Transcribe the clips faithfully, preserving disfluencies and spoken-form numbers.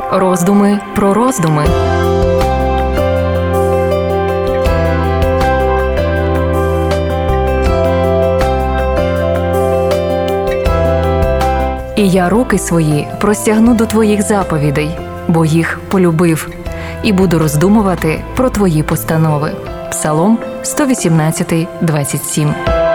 Роздуми про роздуми. І я руки свої простягну до твоїх заповідей, бо їх полюбив, і буду роздумувати про твої постанови. Псалом сто вісімнадцять, двадцять сім.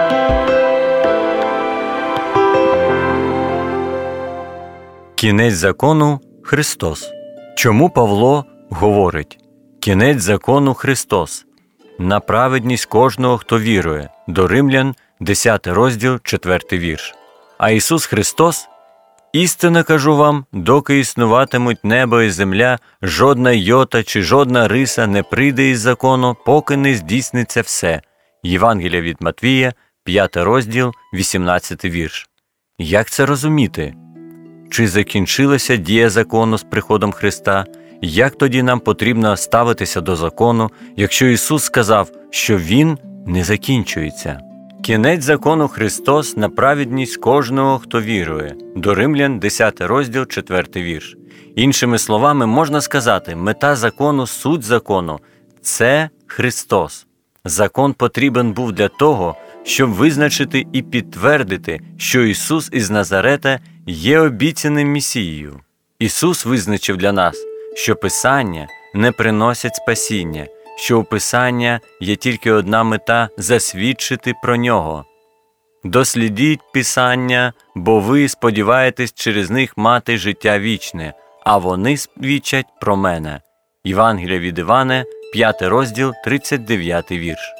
Кінець закону – Христос. Чому Павло говорить «Кінець закону – Христос» на праведність кожного, хто вірує? До Римлян, десятий розділ, четвертий вірш. А Ісус Христос: «Істинно кажу вам, доки існуватимуть небо і земля, жодна йота чи жодна риса не прийде із закону, поки не здійсниться все». Євангелія від Матвія, п'ятий розділ, вісімнадцятий вірш. Як це розуміти? Чи закінчилася дія закону з приходом Христа? Як тоді нам потрібно ставитися до закону, якщо Ісус сказав, що Він не закінчується? Кінець закону Христос на праведність кожного, хто вірує. До Римлян, десятий розділ, четвертий вірш. Іншими словами, можна сказати, мета закону, суть закону – це Христос. Закон потрібен був для того, щоб визначити і підтвердити, що Ісус із Назарета є обіцяним Месією. Ісус визначив для нас, що Писання не приносять спасіння, що у Писання є тільки одна мета – засвідчити про Нього. «Дослідіть Писання, бо ви сподіваєтесь через них мати життя вічне, а вони свідчать про мене». Євангелія від Івана, п'ятий розділ, тридцять дев'ятий вірш.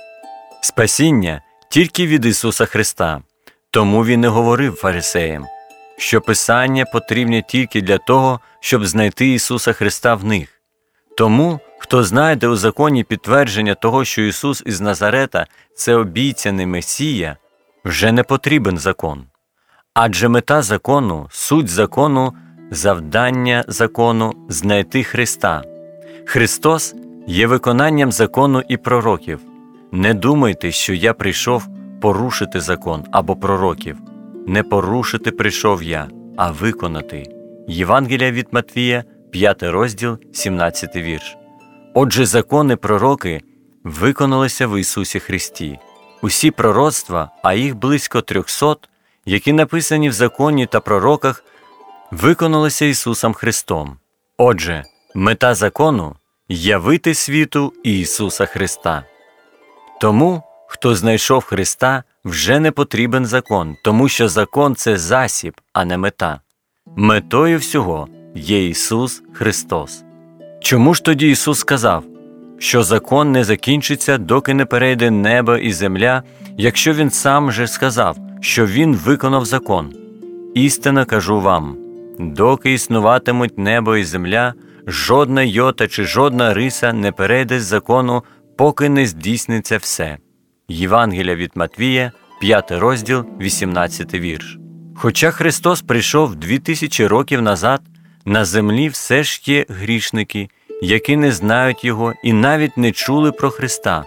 Спасіння тільки від Ісуса Христа. Тому Він і говорив фарисеям, що Писання потрібне тільки для того, щоб знайти Ісуса Христа в них. Тому, хто знайде у законі підтвердження того, що Ісус із Назарета – це обіцяний Месія, вже не потрібен закон. Адже мета закону, суть закону, завдання закону – знайти Христа. Христос є виконанням закону і пророків. Не думайте, що я прийшов порушити закон або пророків. Не порушити прийшов я, а виконати. Євангелія від Матвія, п'ятий розділ, сімнадцятий вірш. Отже, закони пророки виконалися в Ісусі Христі. Усі пророцтва, а їх близько трьохсот, які написані в законі та пророках, виконалися Ісусом Христом. Отже, мета закону – явити світу Ісуса Христа. Тому, хто знайшов Христа, вже не потрібен закон, тому що закон – це засіб, а не мета. Метою всього є Ісус Христос. Чому ж тоді Ісус сказав, що закон не закінчиться, доки не перейде небо і земля, якщо Він сам же сказав, що Він виконав закон? Істинно кажу вам, доки існуватимуть небо і земля, жодна йота чи жодна риса не перейде з закону, поки не здійсниться все. Євангелія від Матвія, п'ятий розділ, вісімнадцятий вірш. Хоча Христос прийшов дві тисячі років назад, на землі все ж є грішники, які не знають Його і навіть не чули про Христа.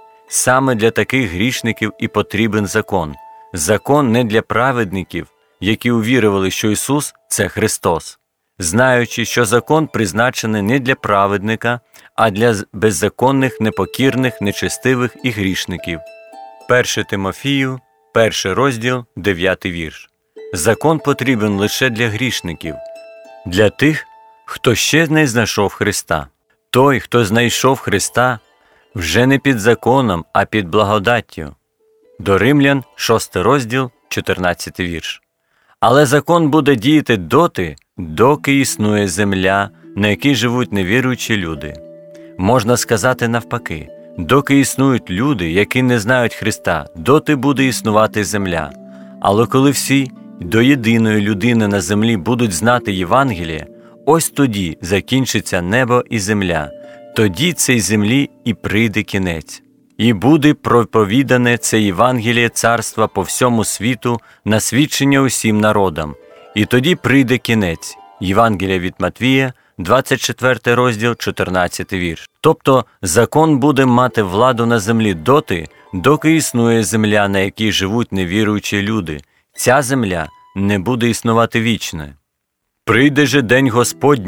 Саме для таких грішників і потрібен закон. Закон не для праведників, які увірували, що Ісус – це Христос. Знаючи, що закон призначений не для праведника, а для беззаконних, непокірних, нечестивих і грішників. перше Тимофію, перший розділ, дев'ятий вірш. Закон потрібен лише для грішників, для тих, хто ще не знайшов Христа. Той, хто знайшов Христа, вже не під законом, а під благодаттю. До Римлян, шостий розділ, чотирнадцятий вірш. Але закон буде діяти доти, доки існує земля, на якій живуть невіруючі люди. Можна сказати навпаки, доки існують люди, які не знають Христа, доти буде існувати земля. Але коли всі до єдиної людини на землі будуть знати Євангеліє, ось тоді закінчиться небо і земля, тоді цій землі і прийде кінець. І буде проповідане це Євангеліє царства по всьому світу на свідчення усім народам. І тоді прийде кінець. Євангелія від Матвія, двадцять четвертий розділ, чотирнадцятий вірш. Тобто закон буде мати владу на землі доти, доки існує земля, на якій живуть невіруючі люди. Ця земля не буде існувати вічно. Прийде же день Господній,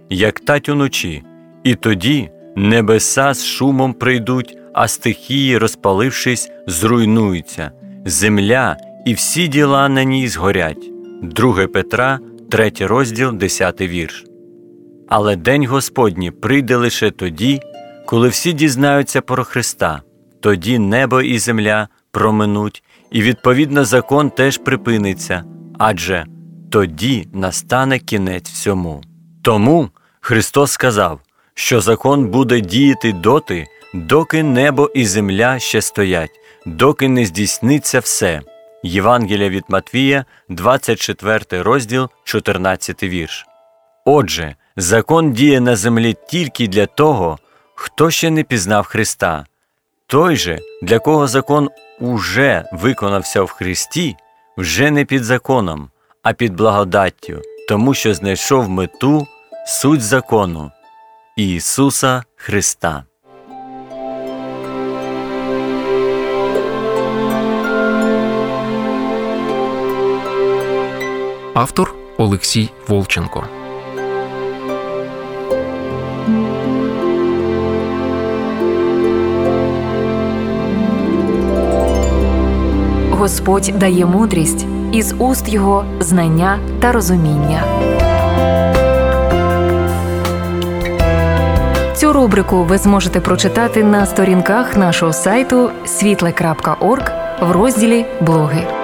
як тать уночі, і тоді небеса з шумом прийдуть, а стихії, розпалившись, зруйнуються, земля і всі діла на ній згорять. Друге Петра, третій розділ, десятий вірш. Але день Господній прийде лише тоді, коли всі дізнаються про Христа. Тоді небо і земля проминуть, і відповідно закон теж припиниться, адже тоді настане кінець всьому. Тому Христос сказав, що закон буде діяти доти, доки небо і земля ще стоять, доки не здійсниться все. Євангелія від Матвія, двадцять четвертий розділ, чотирнадцятий вірш. Отже, закон діє на землі тільки для того, хто ще не пізнав Христа. Той же, для кого закон уже виконався в Христі, вже не під законом, а під благодаттю, тому що знайшов мету, суть закону – Ісуса Христа. Автор Олексій Волченко. Господь дає мудрість, із уст Його знання та розуміння. Цю рубрику ви зможете прочитати на сторінках нашого сайту світле крапка орг в розділі «Блоги».